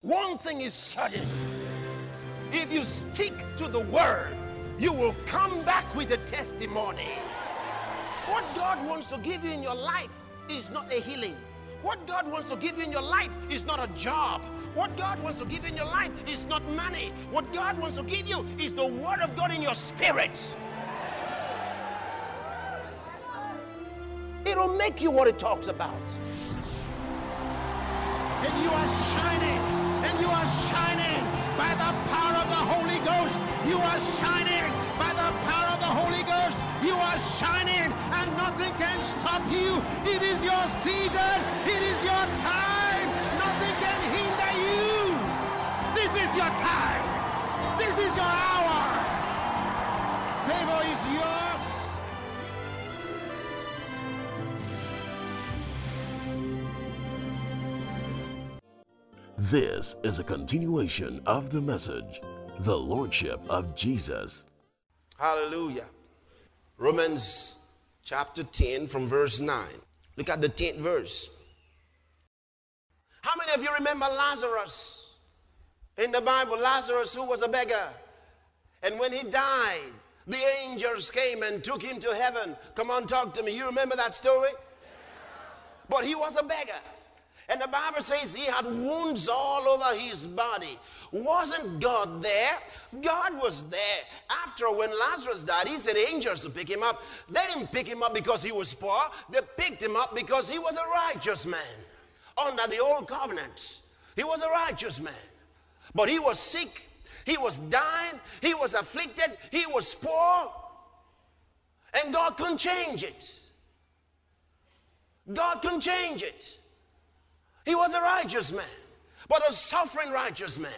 One thing is certain. If you stick to the word, you will come back with a testimony. What God wants to give you in your life is not a healing. What God wants to give you in your life is not a job. What God wants to give you in your life is not money. What God wants to give you is the word of God in your spirit. It'll make you what it talks about. And you are shining. And you are shining by the power of the Holy Ghost. You are shining by the power of the Holy Ghost. You are shining and nothing can stop you. It is your season. It is your time. Nothing can hinder you. This is your time. This is your hour. Favor is yours. This is a continuation of the message, The Lordship of Jesus. Hallelujah. Romans chapter 10 from verse 9. Look at the 10th verse. How many of you remember Lazarus? In the Bible, Lazarus, who was a beggar. And when he died, the angels came and took him to heaven. Come on, talk to me. You remember that story? But he was a beggar. And the Bible says he had wounds all over his body. Wasn't God there? God was there. After when Lazarus died, he sent angels to pick him up. They didn't pick him up because he was poor. They picked him up because he was a righteous man. Under the old covenant, he was a righteous man. But he was sick. He was dying. He was afflicted. He was poor. And God couldn't change it. God couldn't change it. He was a righteous man, but a suffering righteous man.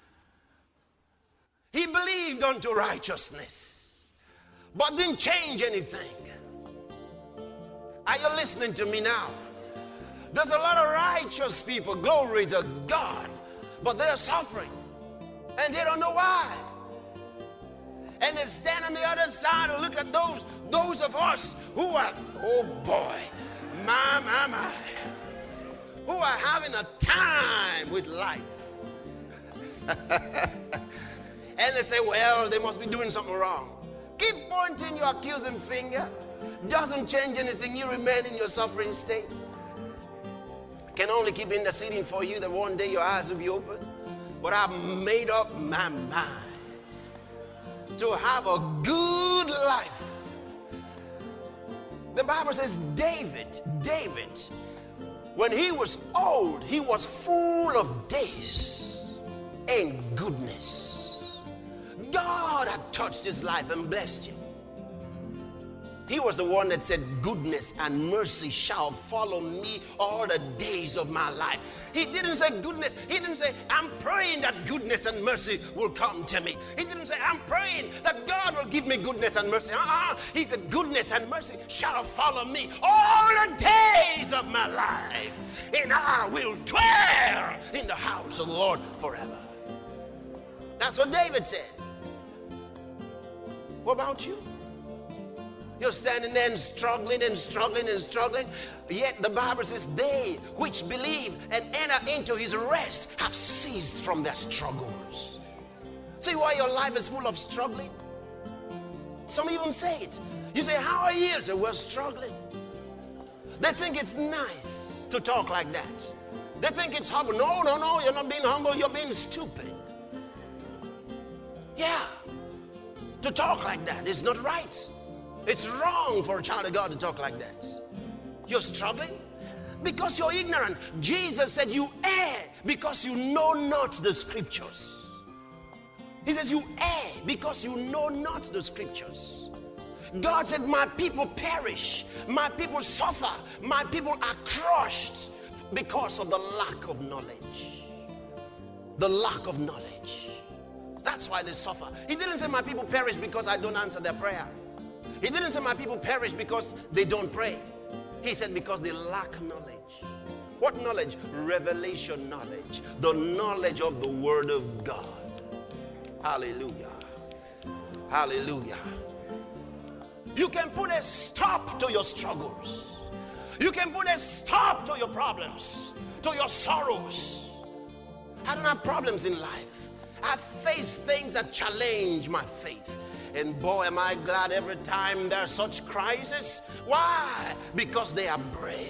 He believed unto righteousness, but didn't change anything. Are you listening to me now? There's a lot of righteous people, glory to God, but they're suffering, and they don't know why. And they stand on the other side and look at those of us who are, oh boy, my, who are having a time with life. And they say, well, they must be doing something wrong. Keep pointing your accusing finger. Doesn't change anything. You remain in your suffering state. Can only keep interceding for you that one day your eyes will be open. But I've made up my mind to have a good life. The Bible says David, when he was old, he was full of days and goodness. God had touched his life and blessed him. He was the one that said, goodness and mercy shall follow me all the days of my life. He didn't say goodness. He didn't say, I'm praying that goodness and mercy will come to me. He didn't say, I'm praying that God will give me goodness and mercy. He said, goodness and mercy shall follow me all the days of my life. And I will dwell in the house of the Lord forever. That's what David said. What about you? You're standing there and struggling and struggling and struggling. Yet the Bible says, they which believe and enter into his rest have ceased from their struggles. See why your life is full of struggling? Some even say it. You say, how are you? Say, we're struggling. They think it's nice to talk like that. They think it's humble. No, you're not being humble, you're being stupid. Yeah. To talk like that is not right. It's wrong for a child of God to talk like that. You're struggling because you're ignorant. Jesus said you err because you know not the scriptures. He says you err because you know not the scriptures. God said my people perish, my people suffer, my people are crushed because of the lack of knowledge. The lack of knowledge. That's why they suffer. He didn't say my people perish because I don't answer their prayer. He didn't say my people perish because they don't pray. He said because they lack knowledge. What knowledge? Revelation knowledge. The knowledge of the Word of God. Hallelujah. Hallelujah. You can put a stop to your struggles. You can put a stop to your problems, to your sorrows. I don't have problems in life. I face things that challenge my faith. And boy, am I glad every time there are such crises. Why? Because they are bread.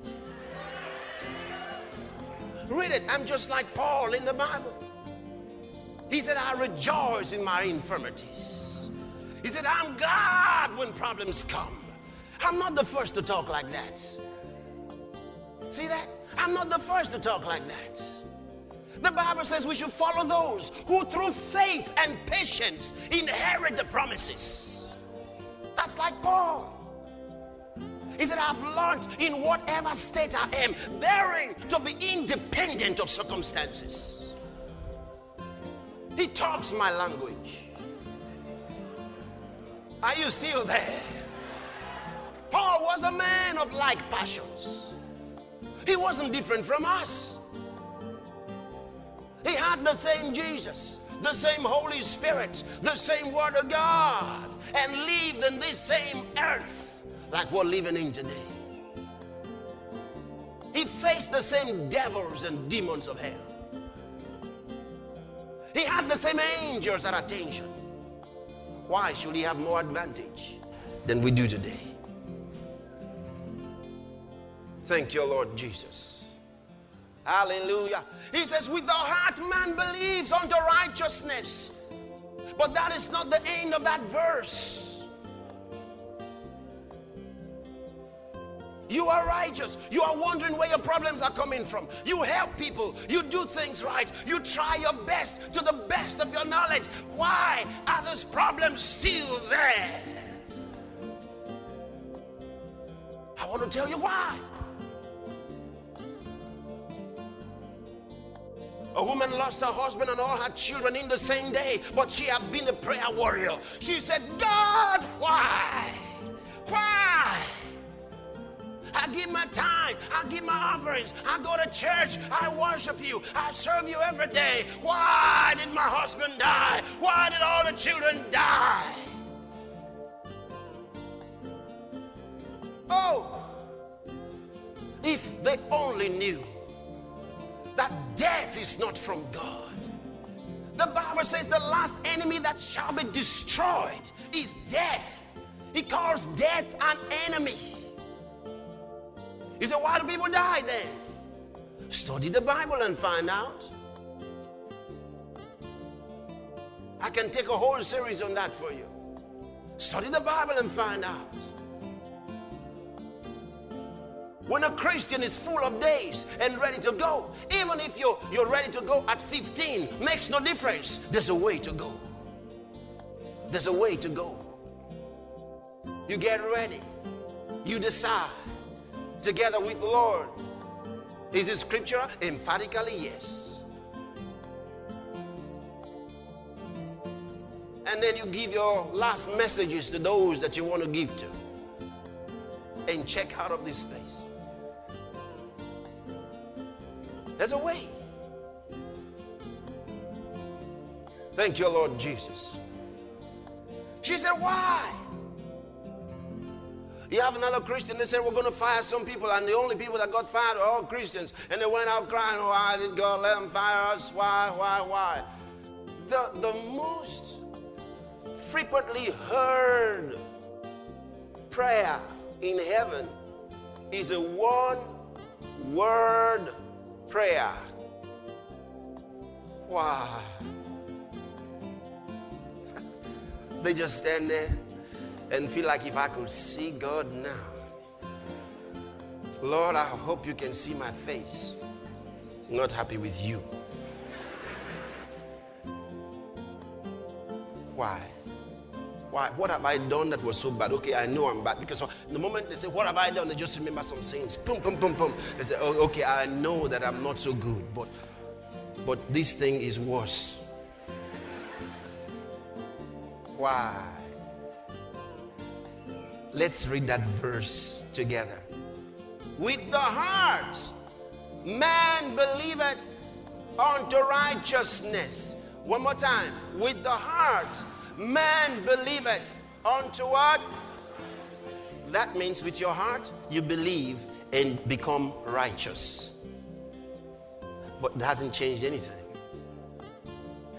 Read it. I'm just like Paul in the Bible. He said, I rejoice in my infirmities. He said, I'm glad when problems come. I'm not the first to talk like that. See that? I'm not the first to talk like that. The Bible says we should follow those who through faith and patience inherit the promises. That's like Paul. He said, I've learned in whatever state I am, bearing to be independent of circumstances. He talks my language. Are you still there? Paul was a man of like passions. He wasn't different from us. He had the same Jesus, the same Holy Spirit, the same Word of God, and lived in this same earth like we're living in today. He faced the same devils and demons of hell. He had the same angels at attention. Why should he have more advantage than we do today? Thank you, Lord Jesus. Hallelujah. He says, with the heart man believes unto righteousness. But that is not the end of that verse. You are righteous. You are wondering where your problems are coming from. You help people. You do things right. You try your best to the best of your knowledge. Why are those problems still there? I want to tell you why. A woman lost her husband and all her children in the same day, but she had been a prayer warrior. She said, God, why? Why? I give my tithe, I give my offerings, I go to church, I worship you, I serve you every day. Why did my husband die? Why did all the children die? Oh, if they only knew that death is not from God. The Bible says the last enemy that shall be destroyed is death. He calls death an enemy. He said, why do people die then? Study the Bible and find out. I can take a whole series on that for you. Study the Bible and find out. When a Christian is full of days and ready to go, even if you're ready to go at 15, makes no difference. There's a way to go. There's a way to go. You get ready. You decide. Together with the Lord. Is it scripture? Emphatically, yes. And then you give your last messages to those that you want to give to. And check out of this place. There's a way. Thank you, Lord Jesus. She said, why? You have another Christian, they said, we're going to fire some people, and the only people that got fired are all Christians. And they went out crying, why did God let them fire us? Why? The most frequently heard prayer in heaven is a one-word prayer. Why? They just stand there and feel like, if I could see God now, Lord, I hope you can see my face. Not happy with you. Why? Why? What have I done that was so bad? Okay, I know I'm bad. Because the moment they say, what have I done? They just remember some things. Boom, boom, boom, boom. They say, oh, okay, I know that I'm not so good. But this thing is worse. Why? Let's read that verse together. With the heart, man believeth unto righteousness. One more time. With the heart, man believeth unto what? That means with your heart, you believe and become righteous. But it hasn't changed anything.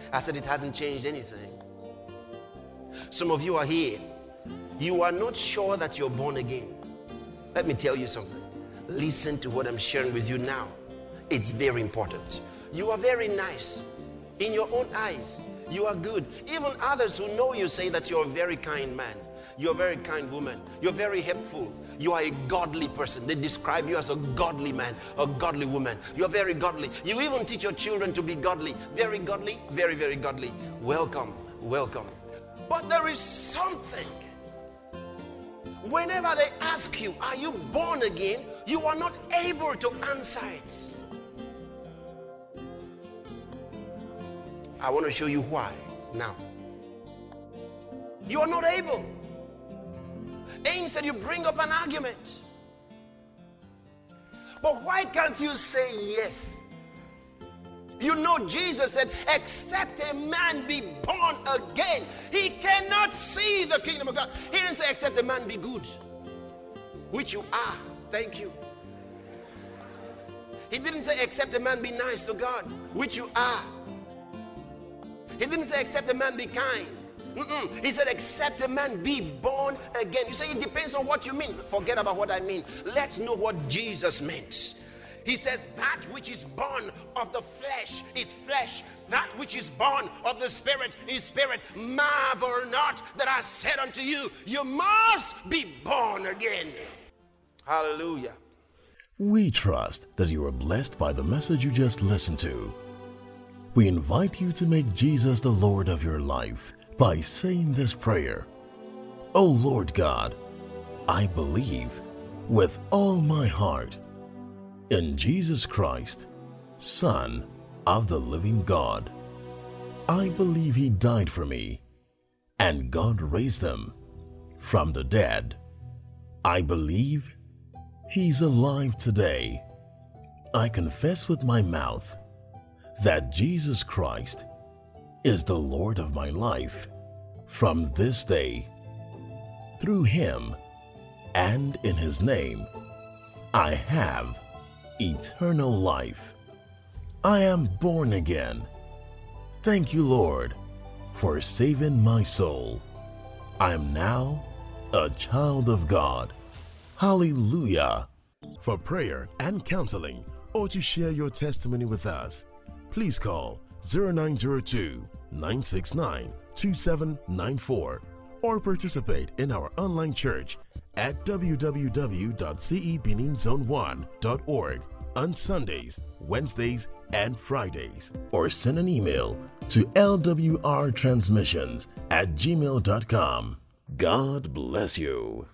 I said it hasn't changed anything. Some of you are here. You are not sure that you're born again. Let me tell you something. Listen to what I'm sharing with you now. It's very important. You are very nice. In your own eyes, you are good. Even others who know you say that you're a very kind man. You're a very kind woman. You're very helpful. You are a godly person. They describe you as a godly man, a godly woman. You're very godly. You even teach your children to be godly. Very godly, very, very godly. Welcome, welcome. But there is something. Whenever they ask you, are you born again? You are not able to answer it. I want to show you why now. You are not able. Instead, you bring up an argument. But why can't you say yes? You know, Jesus said, except a man be born again, he cannot see the kingdom of God. He didn't say, except a man be good, which you are. Thank you. He didn't say, except a man be nice to God, which you are. He didn't say, except a man be kind. He said, except a man be born again. You say, it depends on what you mean. Forget about what I mean. Let's know what Jesus meant. He said, that which is born of the flesh is flesh. That which is born of the Spirit is spirit. Marvel not that I said unto you, you must be born again. Hallelujah. We trust that you are blessed by the message you just listened to. We invite you to make Jesus the Lord of your life by saying this prayer. O Lord God, I believe with all my heart in Jesus Christ, Son of the living God. I believe he died for me and God raised him from the dead. I believe he's alive today. I confess with my mouth that Jesus Christ is the Lord of my life from this day. Through him and in his name, I have eternal life. I am born again. Thank you, Lord, for saving my soul. I am now a child of God. Hallelujah. For prayer and counseling or to share your testimony with us, please call 0902-969-2794 or participate in our online church at www.cebeninzone1.org on Sundays, Wednesdays, and Fridays, or send an email to lwrtransmissions@gmail.com. God bless you.